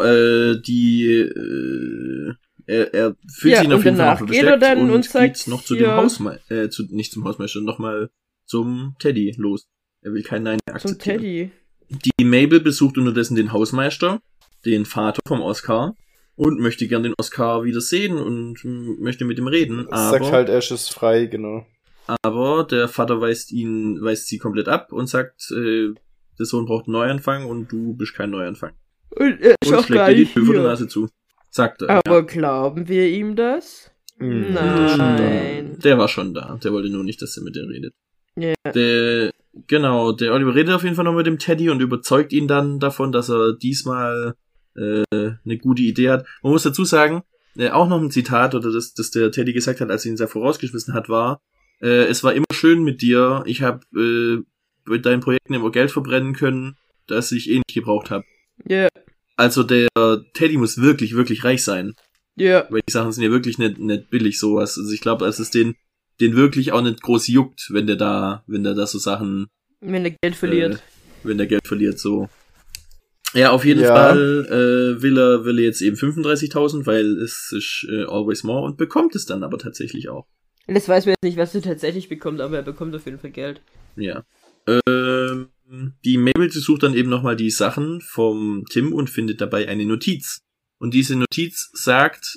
er fühlt sich auf jeden Fall noch bestärkt und geht noch zu dem Hausmeister, nicht zum Hausmeister, nochmal zum Teddy los. Er will kein Nein mehr akzeptieren. Zum Teddy. Die Mabel besucht unterdessen den Hausmeister, den Vater vom Oscar, und möchte gern den Oscar wieder sehen und möchte mit ihm reden. Sagt halt, er ist frei, genau. Aber der Vater weist sie komplett ab und sagt, der Sohn braucht einen Neuanfang und du bist kein Neuanfang. Und er ist auch schlägt dir die Tür vor der Nase zu. Sagt er. Aber glauben wir ihm das? Nein. Der war schon da. Der wollte nur nicht, dass er mit dir redet. Ja. Der Oliver redet auf jeden Fall noch mit dem Teddy und überzeugt ihn dann davon, dass er diesmal eine gute Idee hat. Man muss dazu sagen, auch noch ein Zitat, oder das der Teddy gesagt hat, als er ihn da vorausgeschmissen hat, war, es war immer schön mit dir, ich habe mit deinen Projekten immer Geld verbrennen können, das ich eh nicht gebraucht habe. Ja. Yeah. Also der Teddy muss wirklich, wirklich reich sein. Ja. Yeah. Weil die Sachen sind ja wirklich nicht billig, sowas. Also ich glaube, dass es den wirklich auch nicht groß juckt, wenn der da so Sachen... Wenn der Geld verliert. Wenn der Geld verliert, so. Ja, auf jeden Fall will er jetzt eben 35.000, weil es ist always more, und bekommt es dann aber tatsächlich auch. Das weiß man jetzt nicht, was er tatsächlich bekommt, aber er bekommt auf jeden Fall Geld. Ja. Die Mabel sucht dann eben nochmal die Sachen vom Tim und findet dabei eine Notiz. Und diese Notiz sagt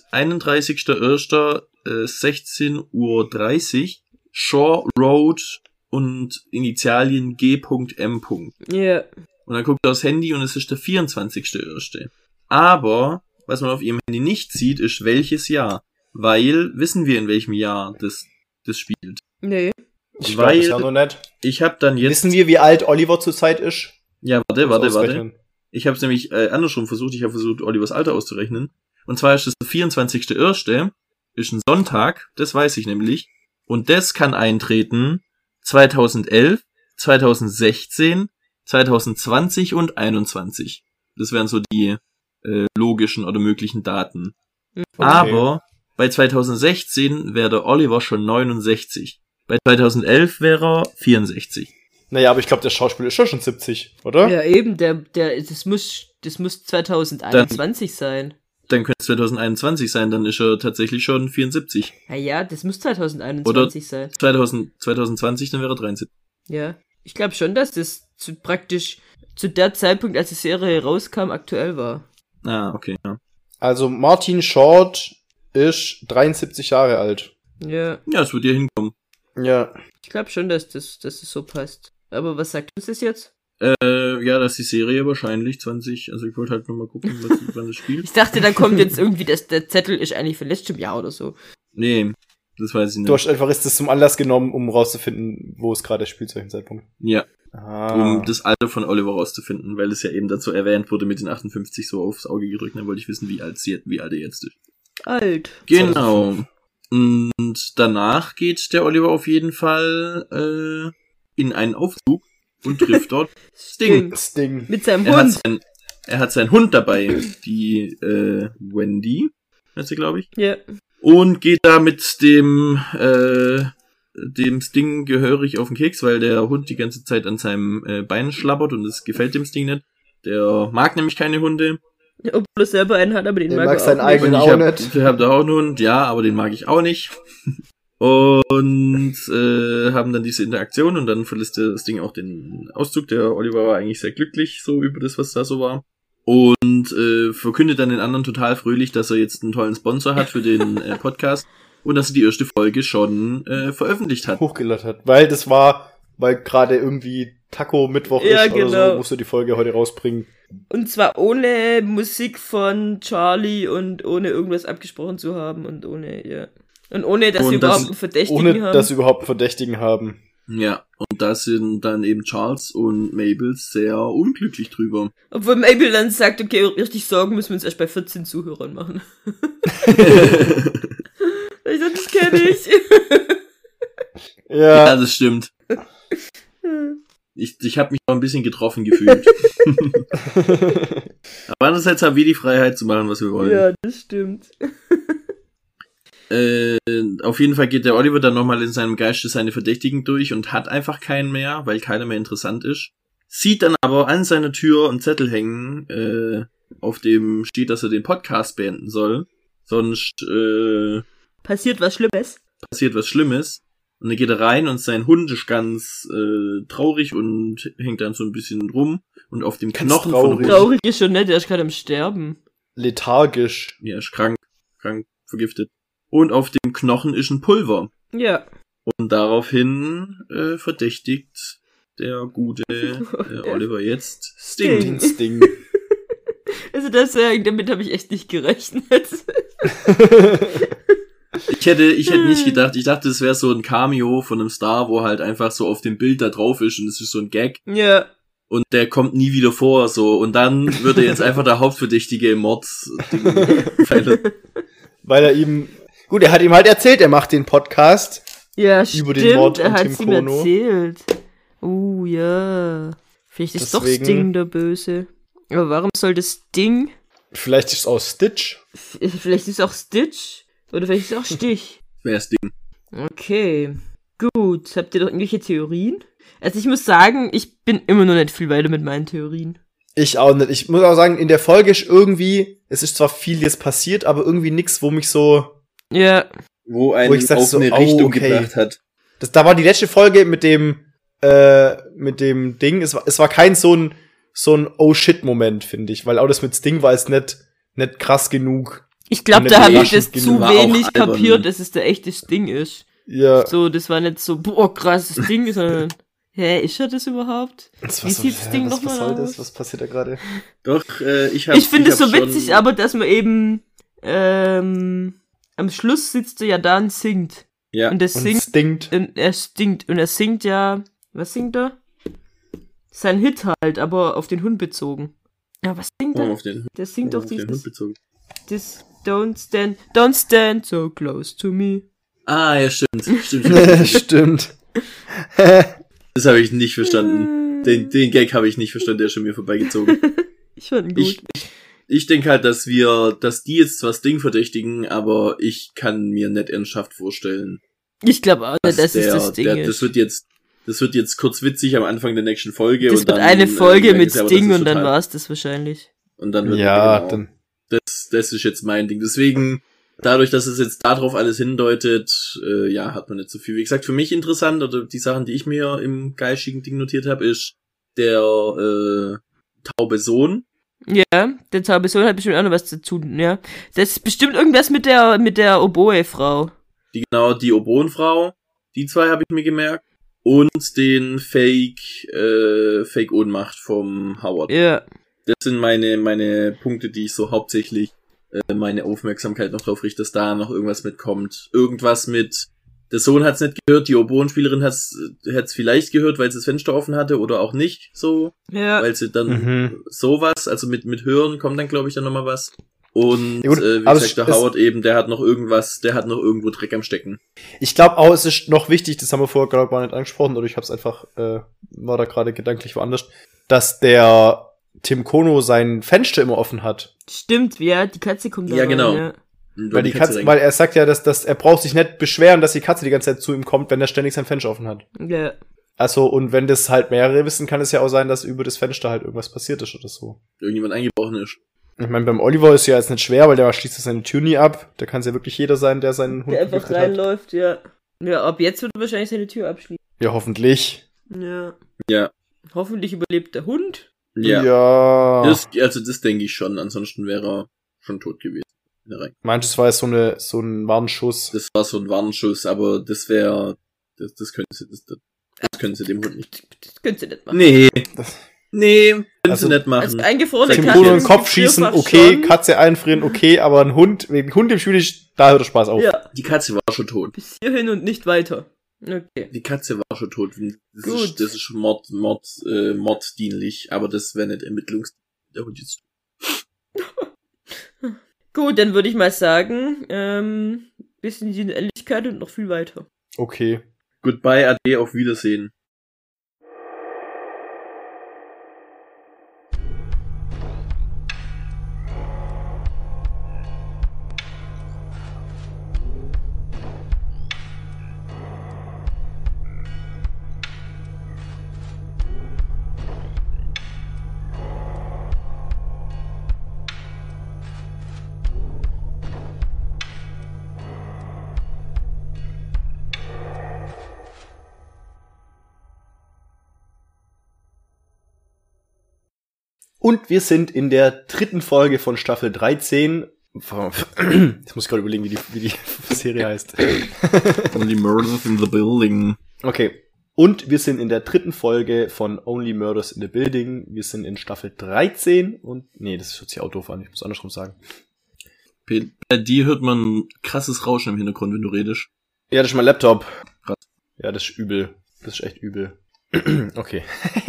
31.01.16:30 Uhr, Shaw Road und Initialien G.M. Ja. Yeah. Und dann guckt er aufs Handy und es ist der 24.01. Aber, was man auf ihrem Handy nicht sieht, ist welches Jahr. Weil, wissen wir, in welchem Jahr das spielt. Nee. Ich glaube, das ja noch nicht. Ich habe dann jetzt... Wissen wir, wie alt Oliver zurzeit ist? Ja, warte. Ich habe es nämlich andersrum versucht. Ich habe versucht, Olivers Alter auszurechnen. Und zwar ist es der 24.01. Ist ein Sonntag. Das weiß ich nämlich. Und das kann eintreten 2011, 2016, 2020 und 2021. Das wären so die logischen oder möglichen Daten. Okay. Aber bei 2016 wäre der Oliver schon 69. Bei 2011 wäre er 64. Naja, aber ich glaube, der Schauspieler ist schon 70, oder? Ja, eben, das muss 2021 sein. Dann könnte es 2021 sein, dann ist er tatsächlich schon 74. Ja, das muss 2021 sein. 2020, dann wäre er 73. Ja, ich glaube schon, dass das praktisch zu der Zeitpunkt, als die Serie rauskam, aktuell war. Ah, okay, ja. Also Martin Short ist 73 Jahre alt. Ja. Ja, es wird hier hinkommen. Ja. Ich glaube schon, dass das so passt. Aber was sagt uns das jetzt? Ja, dass die Serie wahrscheinlich 20, also ich wollte halt nochmal gucken, wann es spielt. Ich dachte, da kommt jetzt irgendwie, dass der Zettel ist eigentlich von letztem Jahr oder so. Nee, das weiß ich nicht. Du hast einfach das zum Anlass genommen, um rauszufinden, wo es gerade spielt zu welchem Zeitpunkt. Ja. Ah. Um das Alter von Oliver rauszufinden, weil es ja eben dazu erwähnt wurde mit den 58 so aufs Auge gedrückt, dann wollte ich wissen, wie alt er jetzt ist. Alt. Genau. Und danach geht der Oliver auf jeden Fall in einen Aufzug und trifft dort Sting. Mit seinem Hund. Er hat seinen Hund dabei, die Wendy, heißt sie, glaube ich. Ja. Und geht da mit dem Sting gehörig auf den Keks, weil der Hund die ganze Zeit an seinem Bein schlabbert und es gefällt dem Sting nicht. Der mag nämlich keine Hunde. Obwohl er selber einen hat, aber den mag er seinen eigenen auch nicht. Ich hab da auch einen Hund, ja, aber den mag ich auch nicht. Und haben dann diese Interaktion und dann verlässt das Ding auch den Auszug. Der Oliver war eigentlich sehr glücklich so über das, was da so war. Und verkündet dann den anderen total fröhlich, dass er jetzt einen tollen Sponsor hat für den Podcast und dass er die erste Folge schon veröffentlicht hat. Hochgeladen hat. Weil gerade irgendwie Taco-Mittwoch ja, ist genau. oder so, musst du die Folge heute rausbringen. Und zwar ohne Musik von Charlie und ohne irgendwas abgesprochen zu haben und ohne, ja. Und ohne, dass wir überhaupt einen Verdächtigen haben. Ohne, dass wir überhaupt einen Verdächtigen haben. Ja, und da sind dann eben Charles und Mabel sehr unglücklich drüber. Obwohl Mabel dann sagt, okay, richtig Sorgen müssen wir uns erst bei 14 Zuhörern machen. Ich dachte, das kenne ich. Ja, das stimmt. Ich habe mich auch ein bisschen getroffen gefühlt. Aber andererseits haben wir die Freiheit zu machen, was wir wollen. Ja, das stimmt. Auf jeden Fall geht der Oliver dann nochmal in seinem Geiste seine Verdächtigen durch und hat einfach keinen mehr, weil keiner mehr interessant ist. Sieht dann aber an seiner Tür einen Zettel hängen, auf dem steht, dass er den Podcast beenden soll. Sonst Passiert was Schlimmes. passiert was Schlimmes. Und dann geht er rein und sein Hund ist ganz traurig und hängt dann so ein bisschen rum. Und auf dem Ganz Knochen traurig. von dem Traurig ist schon nett, er ist gerade am Sterben. Lethargisch. Ja, ist krank, vergiftet. Und auf dem Knochen ist ein Pulver. Ja. Und daraufhin verdächtigt der gute Oliver jetzt Sting. Sting. Den Sting. Also damit habe ich echt nicht gerechnet. Ich hätte nicht gedacht, ich dachte, es wäre so ein Cameo von einem Star, wo halt einfach so auf dem Bild da drauf ist und es ist so ein Gag. Ja. Und der kommt nie wieder vor, so. Und dann wird er jetzt einfach der Hauptverdächtige im Mord. Weil er hat ihm halt erzählt, er macht den Podcast. Ja, Über stimmt, den Mord er an hat Tim es ihm Kono. erzählt. Ja. Vielleicht ist Deswegen- doch Sting der Böse. Aber warum soll das Sting? Vielleicht ist es aus Stitch. Vielleicht ist es auch Stitch. Oder vielleicht ist es auch Stich. Wer ist Ding? Okay. Gut. Habt ihr noch irgendwelche Theorien? Also ich muss sagen, ich bin immer noch nicht viel weiter mit meinen Theorien. Ich auch nicht. Ich muss auch sagen, in der Folge ist irgendwie, es ist zwar viel jetzt passiert, aber irgendwie nix, wo mich so, Ja. Wo einen Wo ich sag auf so, eine oh, Richtung okay. gebracht hat. da war die letzte Folge mit dem Ding, es war kein so ein Oh shit Moment, finde ich, weil auch das mit Sting war jetzt nicht krass genug. Ich glaube, Und da habe ich überraschend das zu genug. War wenig auch albern. kapiert, dass es der echte Sting ist. Ja. So, das war nicht so, boah, krasses Ding, sondern, hä, ist er das überhaupt? Das Wie sieht das Ding was nochmal soll aus? das? Was passiert da gerade? Doch, ich Ich finde es so hab's witzig, schon- aber dass man eben, am Schluss sitzt er ja da und singt. Ja, Und er Und singt, stinkt. und er singt, und er singt ja, was singt er? Sein Hit halt, aber auf den Hund bezogen. Ja, was singt er? auf den, Der singt doch auf den Hund dieses, bezogen. this, don't stand so close to me. Ah, ja, stimmt. Stimmt. Das habe ich nicht verstanden. Den Gag habe ich nicht verstanden, der ist schon mir vorbeigezogen. Ich fand ihn gut. Ich denke halt, dass die jetzt zwar Sting verdächtigen, aber ich kann mir nicht ernsthaft vorstellen, Ich glaube auch nicht, dass es das Ding das wird jetzt kurz witzig am Anfang der nächsten Folge. Das und wird dann, eine Folge merken mit sie aber, Sting das ist und dann total- war's das wahrscheinlich. Und dann wird Ja, genau, dann. das ist jetzt mein Ding. Deswegen, dadurch, dass es jetzt darauf alles hindeutet, hat man nicht so viel. Wie gesagt, für mich interessant, oder die Sachen, die ich mir im geistigen Ding notiert habe, ist der taube Sohn. Ja, der taube Sohn hat bestimmt auch noch was zu tun, ja. Das ist bestimmt irgendwas mit der Oboe-Frau. Die Oboenfrau, die zwei habe ich mir gemerkt. Und den Fake-Ohnmacht vom Howard. Ja. Das sind meine Punkte, die ich so hauptsächlich meine Aufmerksamkeit noch drauf richte, dass da noch irgendwas mitkommt. Irgendwas mit, der Sohn hat's nicht gehört, die Oboenspielerin hat's vielleicht gehört, weil sie das Fenster offen hatte oder auch nicht, so. Ja. Weil sie dann sowas, also mit Hören kommt dann, glaube ich, dann nochmal was. Und Ja, gut, wie aber gesagt, der es- Howard eben, der hat noch irgendwo Dreck am Stecken. Ich glaube auch, es ist noch wichtig, das haben wir vorher gerade gar nicht angesprochen, oder ich habe es einfach, war da gerade gedanklich woanders, dass der Tim Kono sein Fenster immer offen hat. Stimmt, ja, die Katze kommt da Ja, rein, genau. ja. Und Weil die Katze, weil er sagt ja, dass er braucht sich nicht beschweren, dass die Katze die ganze Zeit zu ihm kommt, wenn er ständig sein Fenster offen hat. Ja. Also, und wenn das halt mehrere wissen, kann es ja auch sein, dass über das Fenster halt irgendwas passiert ist oder so. irgendjemand eingebrochen ist. Ich meine, beim Oliver ist ja jetzt nicht schwer, weil der schließt ja seine Tür nie ab. Da kann es ja wirklich jeder sein, der seinen Hund Der einfach vergiftet hat. reinläuft, ja. Ja, ab jetzt wird er wahrscheinlich seine Tür abschließen. Ja, hoffentlich. Ja. Ja. Hoffentlich überlebt der Hund. Ja. Ja. Das denke ich schon, ansonsten wäre er schon tot gewesen. in der Reihe. Manches war jetzt so ein Warnschuss. Das war so ein Warnschuss, aber das können sie dem Hund nicht. Das könnt ihr nicht machen. Nee. Das- Nee, können Also, sie nicht Als machen. eingefrorene Tim Katze Kono in den ist Kopf die schießen, Türfach okay. schon. Katze einfrieren, okay. Aber ein Hund, wegen Hund im Schwedisch, da hört der Spaß auf. Ja, Die Katze war schon tot. bis hierhin und nicht weiter. Okay. Die Katze war schon tot. Das Gut. ist morddienlich, aber das wäre nicht der Hund jetzt. Gut, dann würde ich mal sagen, bis in die Unendlichkeit und noch viel weiter. Okay. Goodbye, Ade, auf Wiedersehen. Und wir sind in der 3. Folge von Staffel 13. Jetzt muss ich gerade überlegen, wie die Serie heißt. Only Murders in the Building. Okay. Und wir sind in der 3. Folge von Only Murders in the Building. Wir sind in Staffel 13 und... Nee, das hört sich auch doof an. Ich muss andersrum sagen. Bei dir hört man krasses Rauschen im Hintergrund, wenn du redest. Ja, das ist mein Laptop. Krass. Ja, das ist übel. Das ist echt übel. Okay.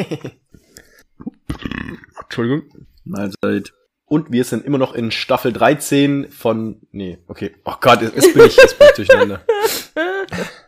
Entschuldigung. Mahlzeit. Und wir sind immer noch in Staffel 13 von... Nee, okay. Oh Gott, jetzt bin ich durcheinander.